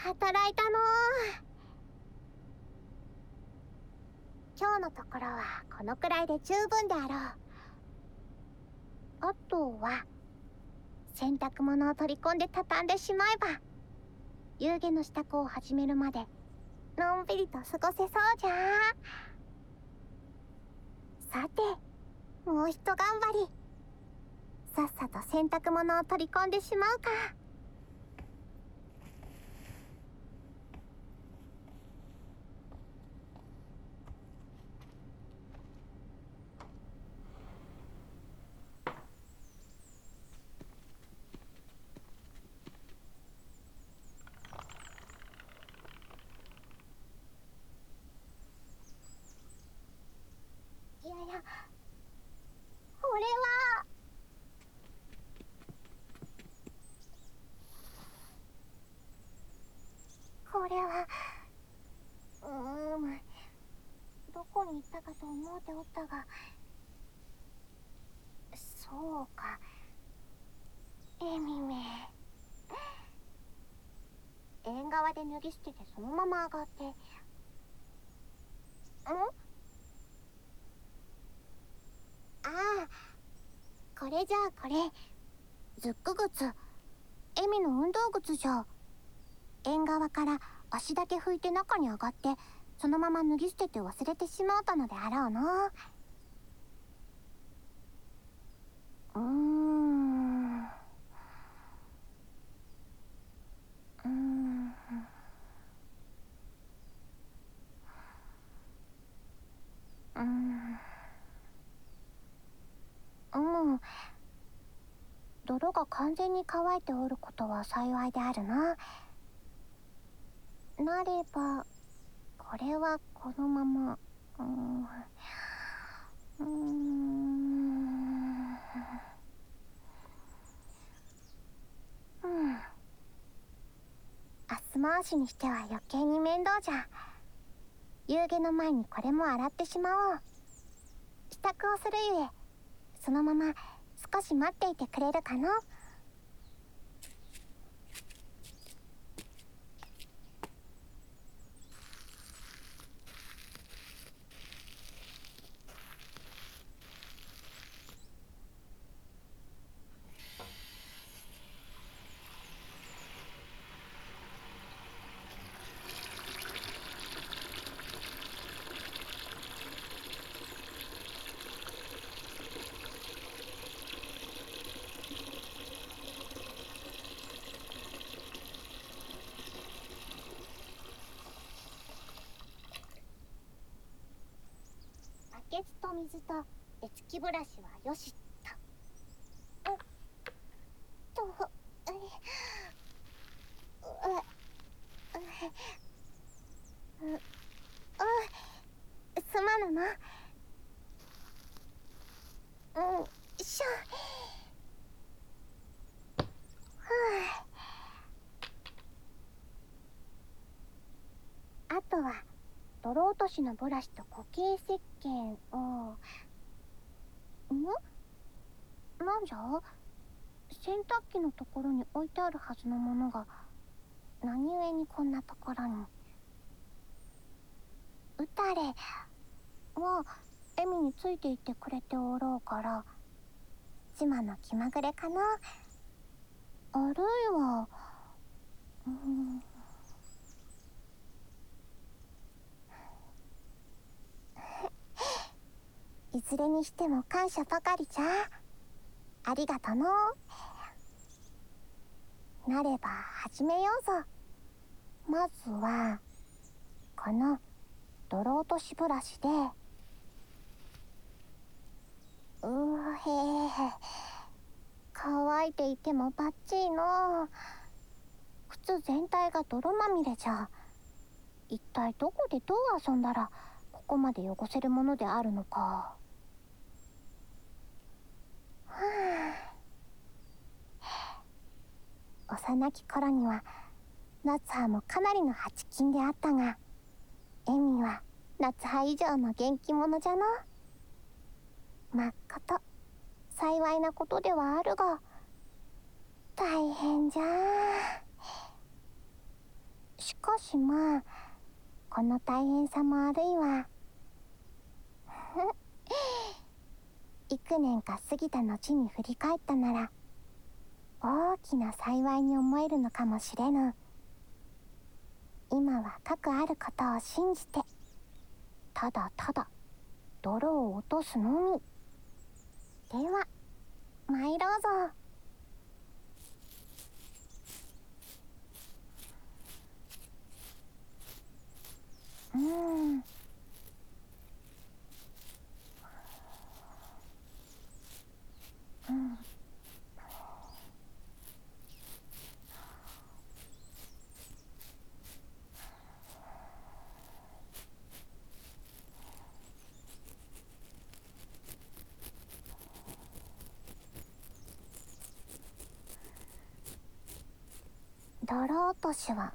働いたの。今日のところはこのくらいで十分であろう。あとは洗濯物を取り込んで畳んでしまえば夕げの支度を始めるまでのんびりと過ごせそうじゃ。さて、もうひと頑張り。さっさと洗濯物を取り込んでしまうか。いやいや、俺はこれはどこに行ったかと思うておったが、そうか、エミめ。縁側で脱ぎ捨ててそのまま上がって。ああ、これじゃあこれ、ズック靴。エミの運動靴じゃ。縁側から足だけ拭いて中に上がって、そのまま脱ぎ捨てて忘れてしまうたのであろうの。うーん。泥が完全に乾いておることは幸いであるな。なれば、これはこのまま、明日回しにしては余計に面倒じゃ。夕げの前にこれも洗ってしまおう。支度をするゆえ、そのまま少し待っていてくれるかの？バケツと水と手つきブラシはよしと。すまぬな。しょ。あとは泥落としのブラシと固形石鹸を。なんじゃ？洗濯機のところに置いてあるはずのものが何故にこんなところに。うたれはエミについていってくれておろうから妻の気まぐれかな。あるいは、いずれにしても感謝ばかりじゃ。ありがとの。なれば始めようぞ。まずはこの泥落としブラシで。乾いていてもバッチリの。靴全体が泥まみれじゃ。一体どこでどう遊んだらここまで汚せるものであるのか。幼き頃には夏葉もかなりの八金であったが、エミは夏葉以上の元気者じゃの。まっこと幸いなことではあるが大変じゃ。 しかしまあ、この大変さもあるいは幾年か過ぎた後に振り返ったなら大きな幸いに思えるのかもしれぬ。今はかくあることを信じて、ただただ泥を落とすのみ。では参ろうぞ。泥落としは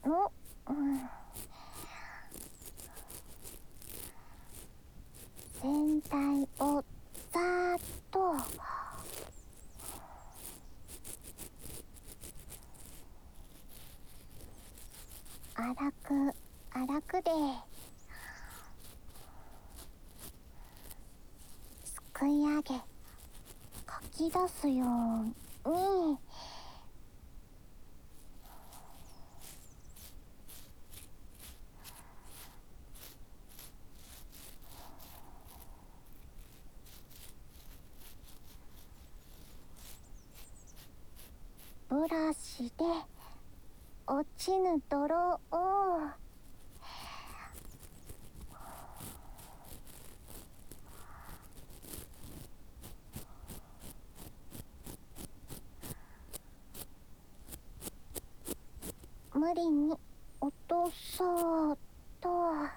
全体をざーっと荒く荒くですくい上げかき出すようにブラシで落ちぬ泥を無理に落とそうと。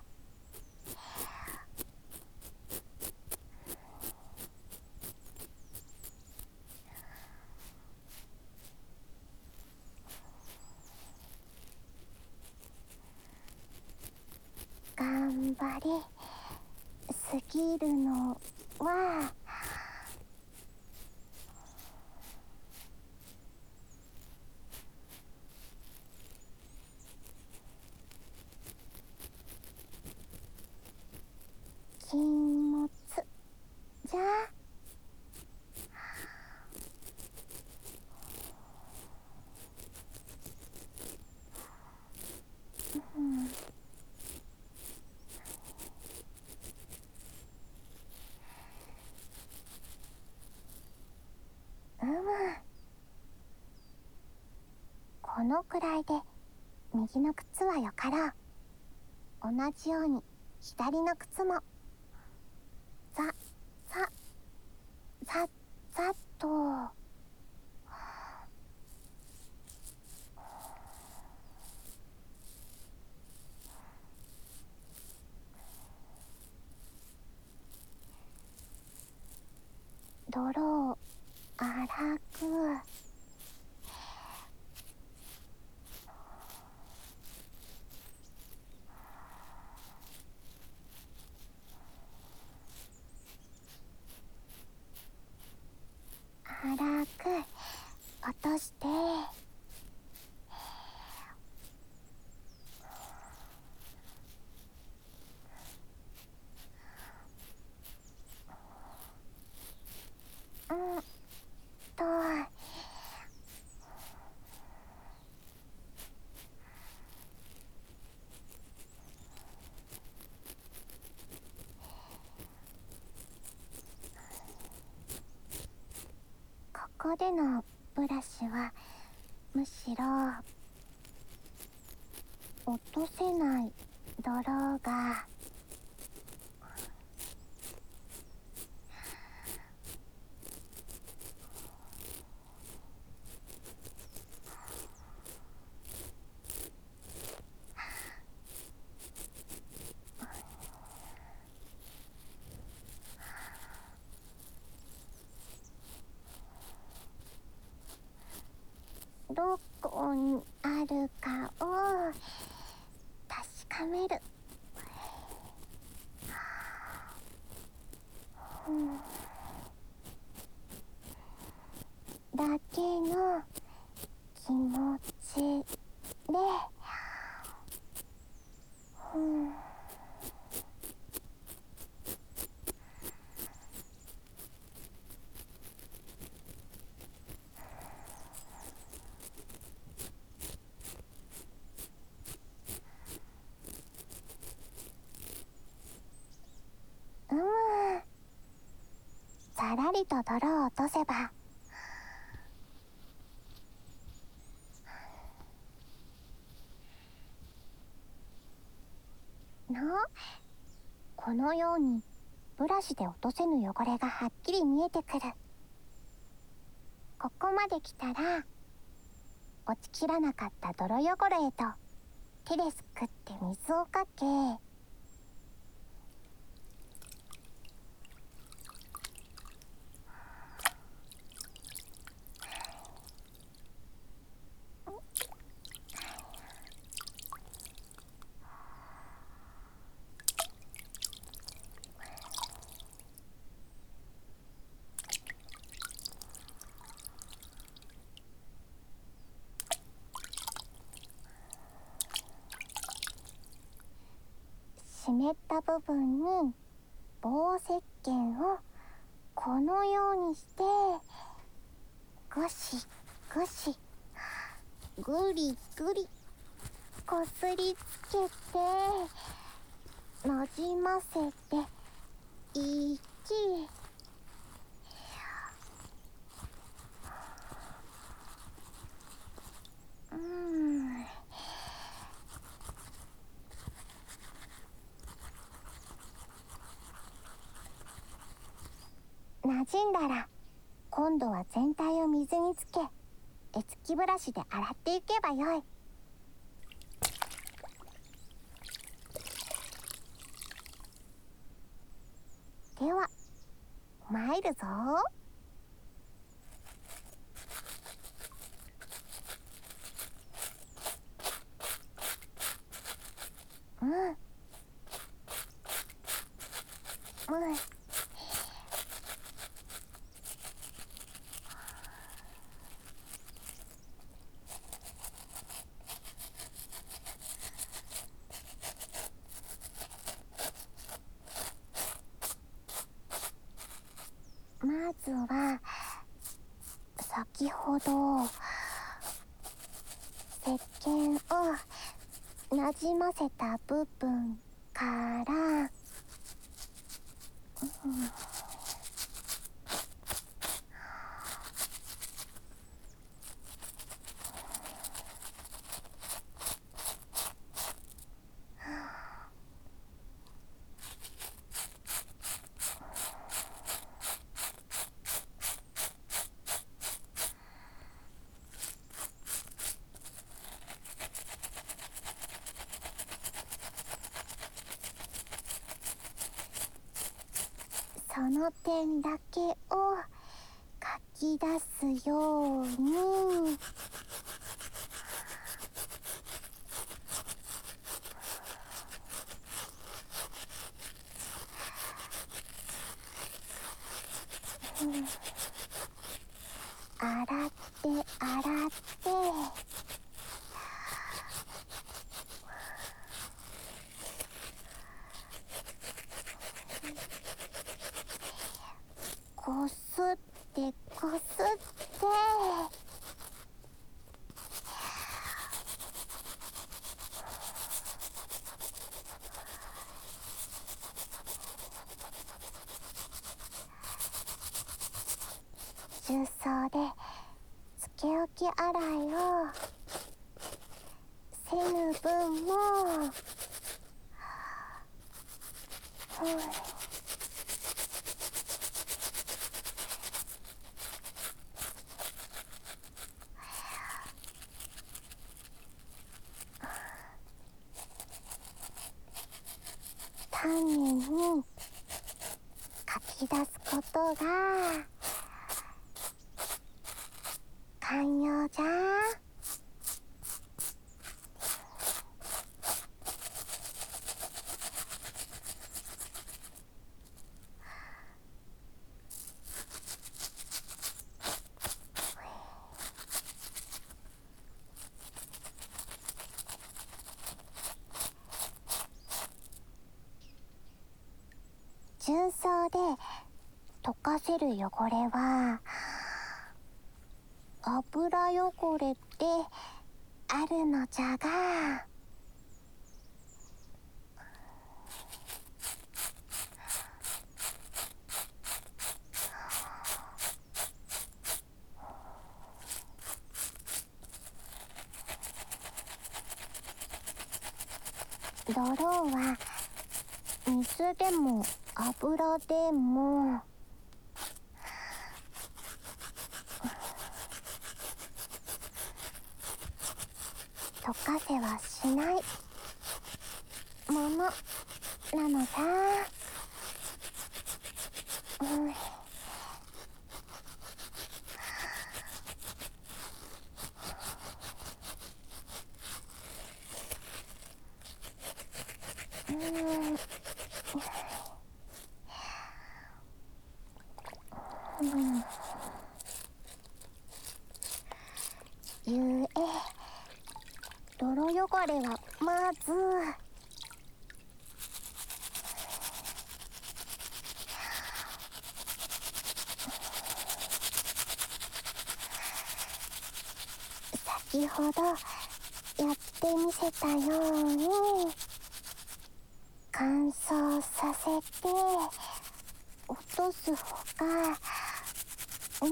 頑張りすぎるのは禁物じゃ。このくらいで右の靴はよかろう。同じように左の靴もさっと。泥を荒く荒く落としてとここでのブラシはむしろ落とせない泥がどこにあるかを確かめる。だけの気持ちでなりと泥を落とせば、このようにブラシで落とせぬ汚れがはっきり見えてくる。ここまで来たら落ちきらなかった泥汚れへと手ですくって水をかけ、湿った部分に棒石鹸をこのようにしてゴシゴシグリグリこすりつけてなじませて1、なじんだら今度は全体を水につけ、絵付きブラシで洗っていけばよい。では参るぞ。まずは先ほど石鹸をなじませた部分から、その点だけをかき出すように、洗って洗って、こすってこすって、重曹でつけ置き洗いをせぬ分も、丹念にかき出すことが肝要じゃ。重曹で溶かせる汚れは油汚れってあるのじゃが、 泥は水でも油でも溶かせはしないものなのさ。ゆえ泥汚れはまず先ほどやってみせたように乾燥させて落とすほかない。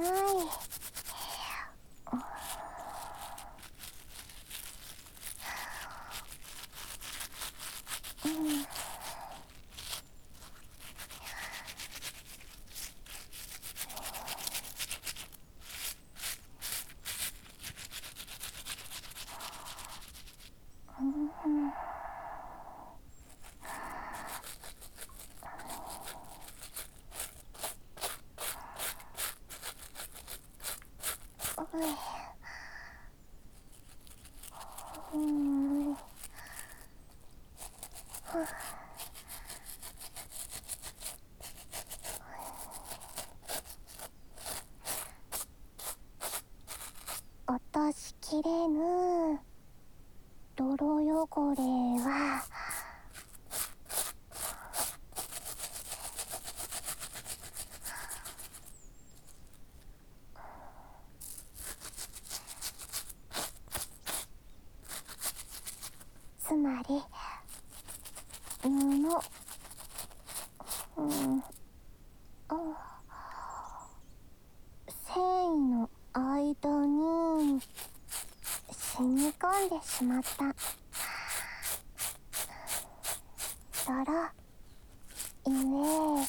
落としきれぬ泥汚れはつまり布、繊維の間に染み込んでしまった。泥ゆえ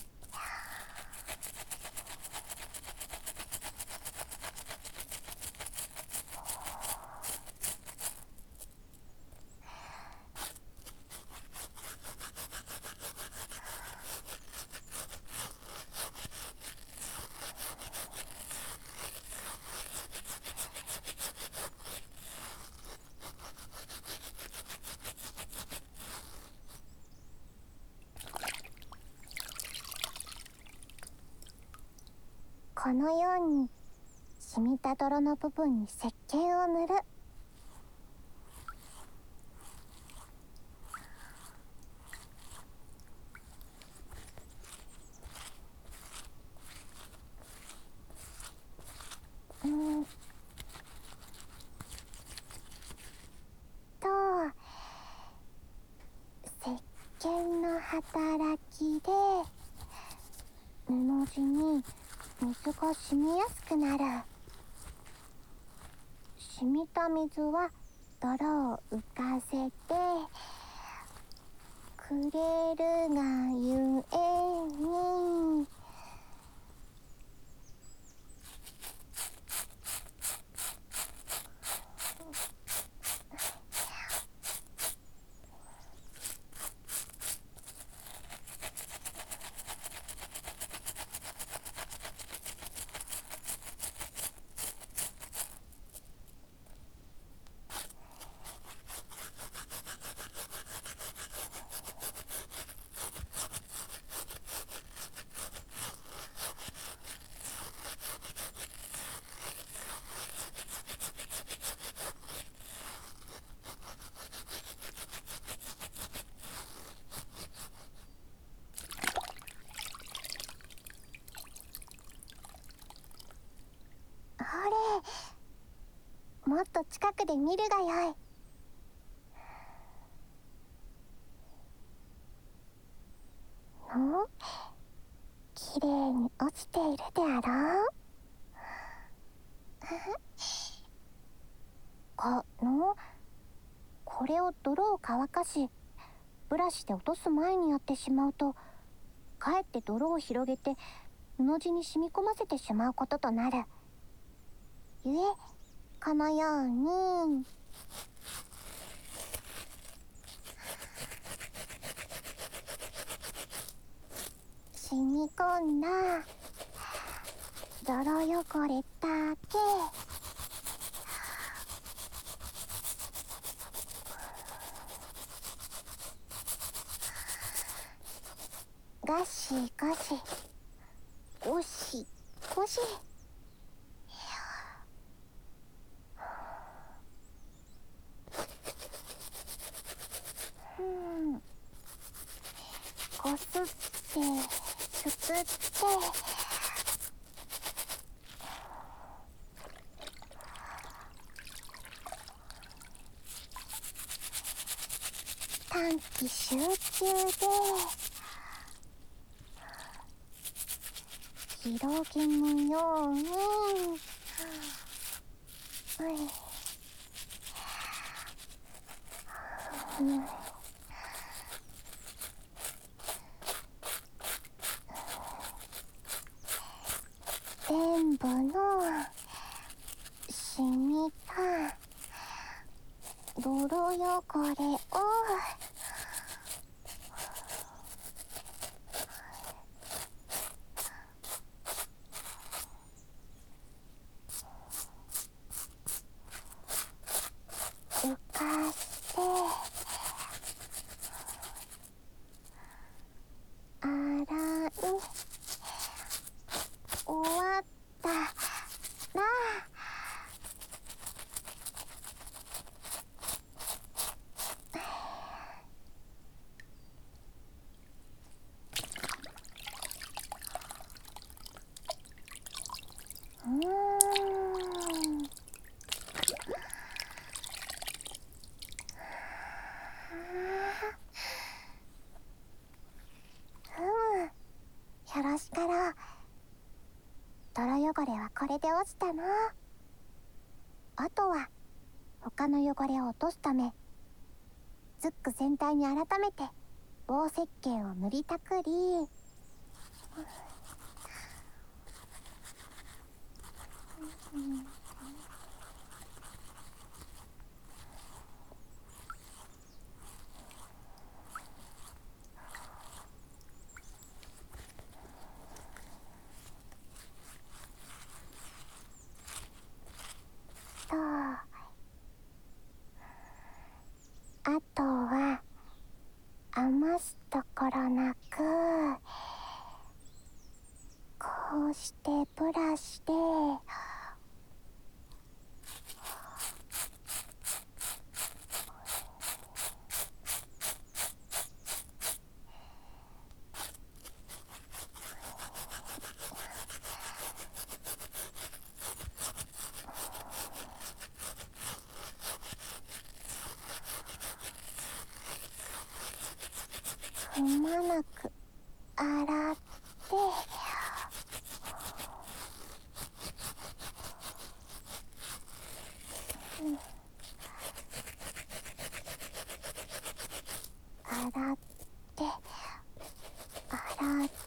このように染みた泥の部分に石鹸を塗る。石鹸の働きで布地に水が染みやすくなる。染みた水は泥を浮かせてくれるがゆえにもっと近くで見るがよい。きれいに落ちているであろう。これを泥を乾かしブラシで落とす前にやってしまうと、かえって泥を広げて布地に染み込ませてしまうこととなる。ゆえこのように染み込んだ泥汚れだけガシガシゴシゴシこすってすくって短期集中で広げむように全部の染みた泥汚れを浮かして洗い終わったらよろしかろう。泥汚れはこれで落ちたな。あとは他の汚れを落とすためズック全体に改めて棒石鹸を塗りたくりあとは余すところなくこうしてブラシでくまなく洗って洗って洗って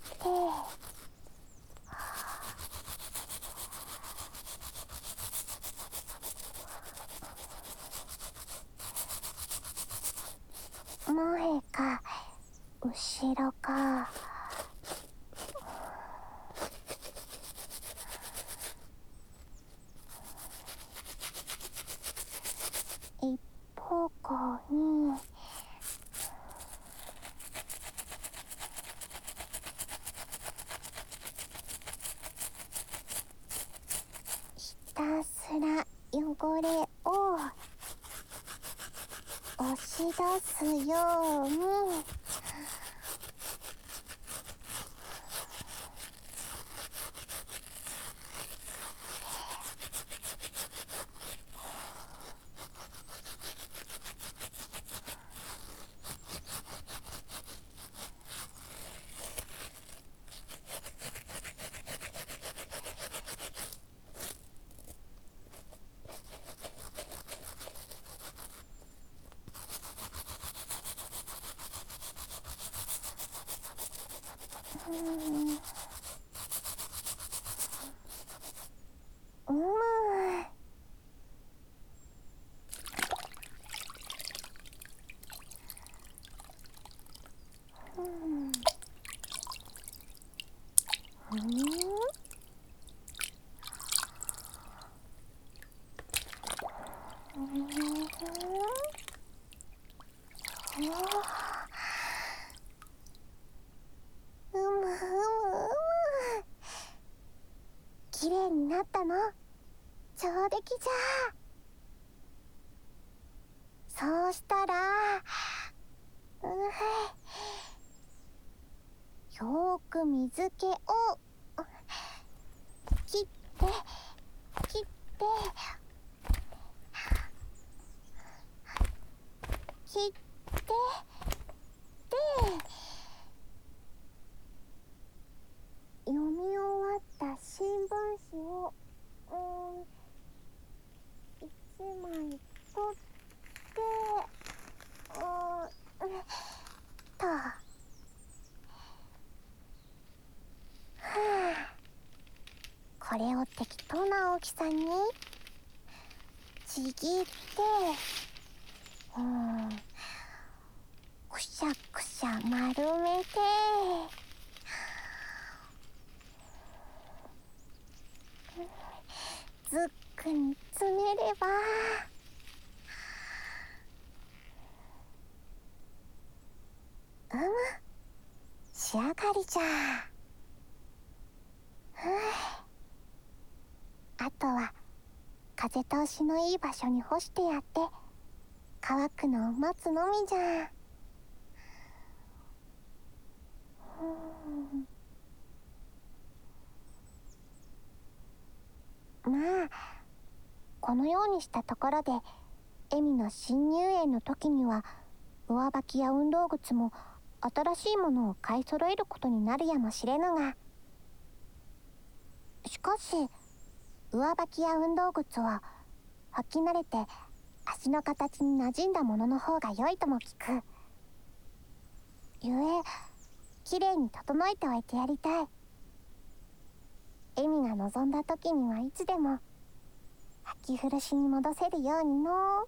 前か後ろか一方向にひたすら汚れを押し出すように上出来じゃ。そうしたらよーく水気を切って切って切ってで読み終わった新聞紙を1枚取ってとこれを適当な大きさにちぎってくしゃくしゃ丸めてズックに詰めれば仕上がりじゃ。あとは風通しのいい場所に干してやって乾くのを待つのみじゃ。まあこのようにしたところでエミの新入園の時には上履きや運動靴も新しいものを買い揃えることになるやもしれぬが、しかし上履きや運動靴は履き慣れて足の形に馴染んだものの方が良いとも聞く。ゆえきれいに整えておいてやりたい。エミが望んだ時にはいつでも履き古しに戻せるようにの。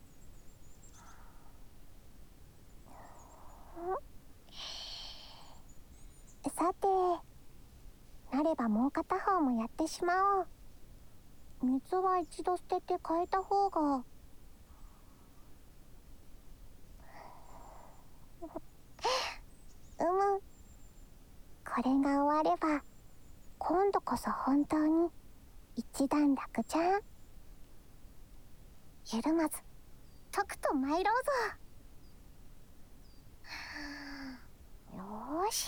さてなればもう片方もやってしまおう。水は一度捨てて変えた方がこれが終われば今度こそ本当に一段落じゃん。ゆるまずとくと参ろうぞ。よーし